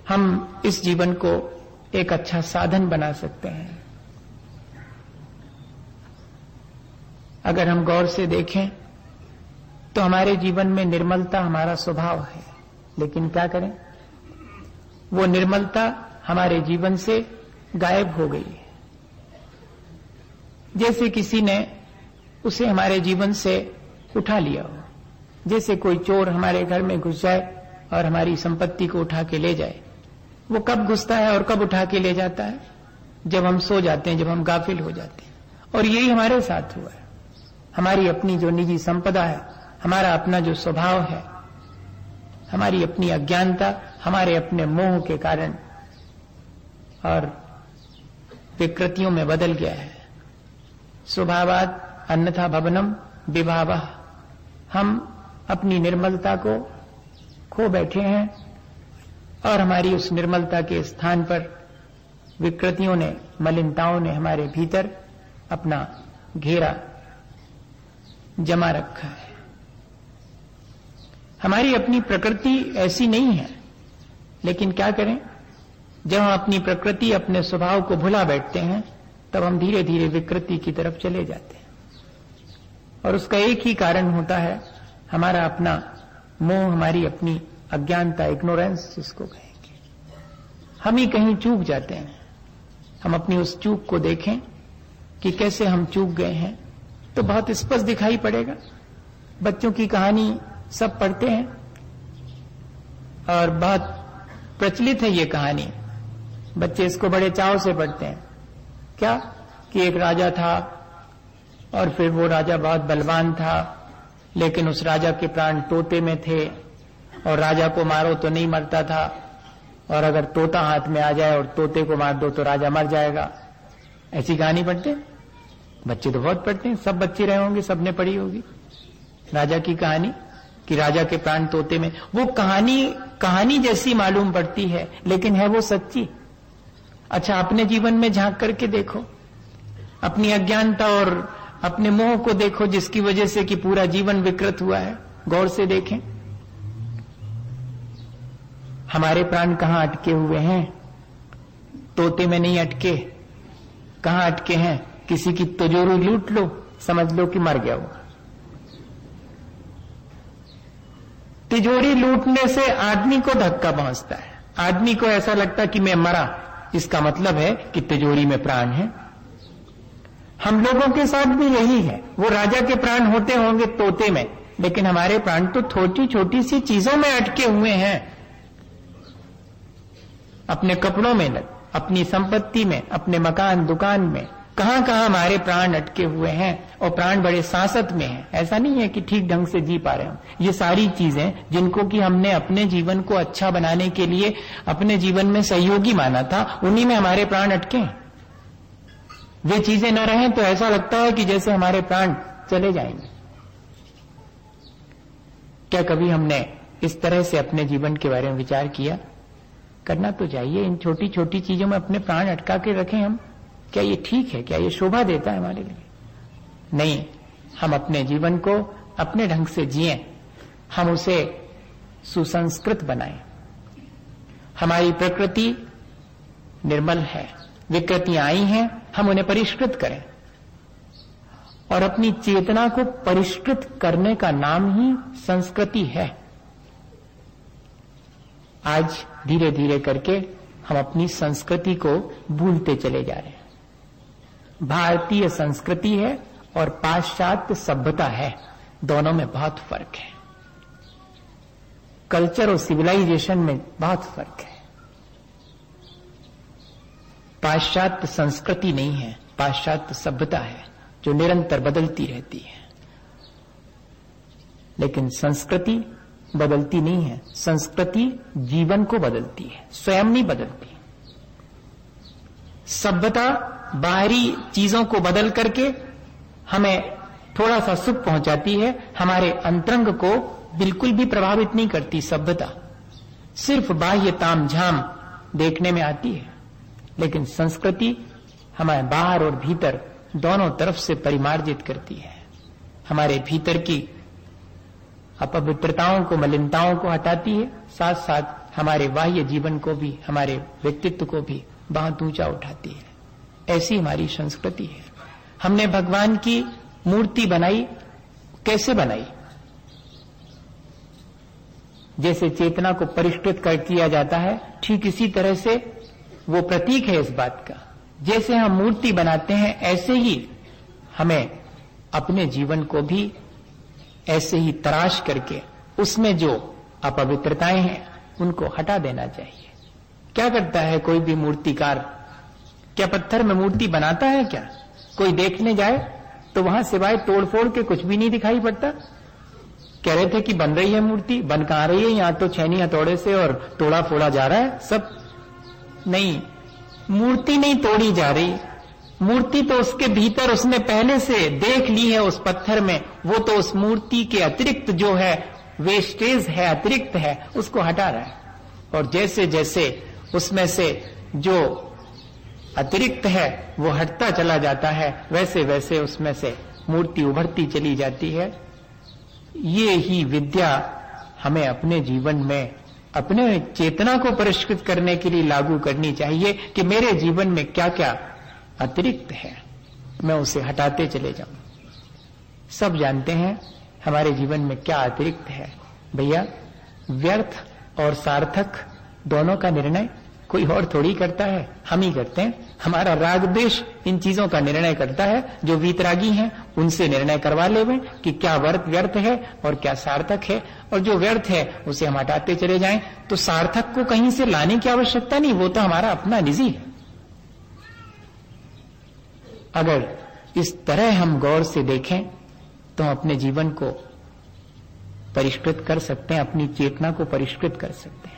हम इस जीवन को एक अच्छा साधन बना सकते हैं। अगर हम गौर से देखें तो हमारे जीवन में निर्मलता हमारा स्वभाव है, लेकिन क्या करें, वो निर्मलता हमारे जीवन से गायब हो गई है। जैसे किसी ने उसे हमारे जीवन से उठा लिया हो, जैसे कोई चोर हमारे घर में घुस जाए और हमारी संपत्ति को उठा के ले जाए। वो कब घुसता है और कब उठा के ले जाता है? जब हम सो जाते हैं, जब हम गाफिल हो जाते हैं। और यही हमारे साथ हुआ है। हमारी अपनी जो निजी संपदा है, हमारा अपना जो स्वभाव है, हमारी अपनी अज्ञानता, हमारे अपने मोह के कारण और विकृतियों में बदल गया है। स्वभावात् अन्यथा भवनम विभावः। हम अपनी निर्मलता को खो बैठे हैं और हमारी उस निर्मलता के स्थान पर विकृतियों ने, मलिनताओं ने हमारे भीतर अपना घेरा जमा रखा है। हमारी अपनी प्रकृति ऐसी नहीं है, लेकिन क्या करें, जब हम अपनी प्रकृति, अपने स्वभाव को भुला बैठते हैं, तब हम धीरे धीरे विकृति की तरफ चले जाते हैं। और उसका एक ही कारण होता है, हमारा अपना मोह, हमारी अपनी अज्ञानता, इग्नोरेंस जिसको कहेंगे। हम ही कहीं चूक जाते हैं। हम अपनी उस चूक को देखें कि कैसे हम चूक गए हैं, तो बहुत स्पष्ट दिखाई पड़ेगा। बच्चों की कहानी सब पढ़ते हैं और बहुत प्रचलित है ये कहानी। बच्चे इसको बड़े चाव से पढ़ते हैं। क्या कि एक राजा था और फिर वो राजा बहुत बलवान था, लेकिन उस राजा के प्राण तोते में थे और राजा को मारो तो नहीं मरता था, और अगर तोता हाथ में आ जाए और तोते को मार दो तो राजा मर जाएगा। ऐसी कहानी पढ़ते हैं बच्चे, तो बहुत पढ़ते हैं। सब बच्चे रहे होंगे, सबने पढ़ी होगी राजा की कहानी कि राजा के प्राण तोते में। वो कहानी जैसी मालूम पड़ती है, लेकिन है वो सच्ची? अच्छा, अपने जीवन में झांक करके देखो, अपनी अज्ञानता और अपने मोह को देखो, जिसकी वजह से कि पूरा जीवन विकृत हुआ है। गौर से देखें, हमारे प्राण कहां अटके हुए हैं? तोते में नहीं अटके। कहां अटके हैं? किसी की तिजोरी लूट लो, समझ लो कि मर गया वो। तिजोरी लूटने से आदमी को धक्का पहुंचता है, आदमी को ऐसा लगता कि मैं मरा, इसका मतलब है कि तिजोरी में प्राण है। हम लोगों के साथ भी यही है। वो राजा के प्राण होते होंगे तोते में, लेकिन हमारे प्राण तो छोटी छोटी सी चीजों में अटके हुए हैं। अपने कपड़ों में, अपनी संपत्ति में, अपने मकान दुकान में, कहां कहां हमारे प्राण अटके हुए हैं। और प्राण बड़े सांसत में हैं। ऐसा नहीं है कि ठीक ढंग से जी पा रहे हम। ये सारी चीजें जिनको कि हमने अपने जीवन को अच्छा बनाने के लिए अपने जीवन में सहयोगी माना था, उन्हीं में हमारे प्राण अटके हैं। वे चीजें न रहें तो ऐसा लगता है कि जैसे हमारे प्राण चले जाएंगे। क्या कभी हमने इस तरह से अपने जीवन के बारे में विचार किया? करना तो चाहिए। इन छोटी छोटी चीजों में अपने प्राण अटका के रखें हम। क्या ये ठीक है? क्या ये शोभा देता है हमारे लिए? नहीं। हम अपने जीवन को अपने ढंग से जिएं, हम उसे सुसंस्कृत बनाएं। हमारी प्रकृति निर्मल है, विकृतियां आई हैं, हम उन्हें परिष्कृत करें। और अपनी चेतना को परिष्कृत करने का नाम ही संस्कृति है। आज धीरे धीरे करके हम अपनी संस्कृति को भूलते चले जा रहे हैं। भारतीय संस्कृति है और पाश्चात्य सभ्यता है, दोनों में बहुत फर्क है। कल्चर और सिविलाइजेशन में बहुत फर्क है। पाश्चात्य संस्कृति नहीं है, पाश्चात्य सभ्यता है जो निरंतर बदलती रहती है। लेकिन संस्कृति बदलती नहीं है। संस्कृति जीवन को बदलती है, स्वयं नहीं बदलती। सभ्यता बाहरी चीजों को बदल करके हमें थोड़ा सा सुख पहुंचाती है, हमारे अंतरंग को बिल्कुल भी प्रभावित नहीं करती। सभ्यता सिर्फ बाह्य तामझाम देखने में आती है, लेकिन संस्कृति हमारे बाहर और भीतर दोनों तरफ से परिमार्जित करती है। हमारे भीतर की अपवित्रताओं को, मलिनताओं को हटाती है, साथ साथ हमारे बाह्य जीवन को भी, हमारे व्यक्तित्व को भी बहुत ऊंचा उठाती है। ऐसी हमारी संस्कृति है। हमने भगवान की मूर्ति बनाई, कैसे बनाई? जैसे चेतना को परिष्कृत कर किया जाता है, ठीक इसी तरह से वो प्रतीक है इस बात का। जैसे हम मूर्ति बनाते हैं, ऐसे ही हमें अपने जीवन को भी ऐसे ही तराश करके उसमें जो अपवित्रताएं हैं उनको हटा देना चाहिए। क्या करता है कोई भी मूर्तिकार? क्या पत्थर में मूर्ति बनाता है क्या? कोई देखने जाए तो वहां सिवाय तोड़फोड़ के कुछ भी नहीं दिखाई पड़ता। कह रहे थे कि बन रही है मूर्ति, बन कहां रही है? यहां तो छैनी हथौड़े से और तोड़ा फोड़ा जा रहा है सब। नहीं, मूर्ति नहीं तोड़ी जा रही, मूर्ति तो उसके भीतर उसने पहले से देख ली है उस पत्थर में। वो तो उस मूर्ति के अतिरिक्त जो है, वेस्टेज है, अतिरिक्त है, उसको हटा रहा है। और जैसे जैसे उसमें से जो अतिरिक्त है वो हटता चला जाता है, वैसे वैसे उसमें से मूर्ति उभरती चली जाती है। ये ही विद्या हमें अपने जीवन में अपने चेतना को परिष्कृत करने के लिए लागू करनी चाहिए कि मेरे जीवन में क्या क्या अतिरिक्त है, मैं उसे हटाते चले जाऊं। सब जानते हैं हमारे जीवन में क्या अतिरिक्त है। भैया, व्यर्थ और सार्थक दोनों का निर्णय कोई और थोड़ी करता है, हम ही करते हैं। हमारा राग द्वेष इन चीजों का निर्णय करता है। जो वीतरागी हैं उनसे निर्णय करवा लेवें कि क्या व्यर्थ है और क्या सार्थक है, और जो व्यर्थ है उसे हम हटाते चले जाएं। तो सार्थक को कहीं से लाने की आवश्यकता नहीं, वो तो हमारा अपना निजी है। अगर इस तरह हम गौर से देखें तो हम अपने जीवन को परिष्कृत कर सकते हैं, अपनी चेतना को परिष्कृत कर सकते हैं।